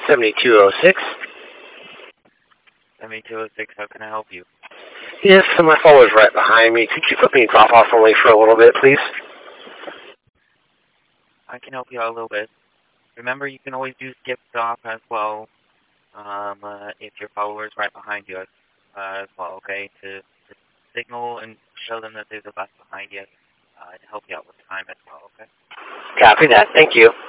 7206. 7206, how can I help you? Yes, so my follower's right behind me. Could you put me in drop-off only for a little bit, please? I can help you out a little bit. Remember, you can always do skip stop as well, if your follower's right behind you as well, okay? To signal and show them that there's a bus behind you to help you out with time as well, okay? Copy that. Thank you.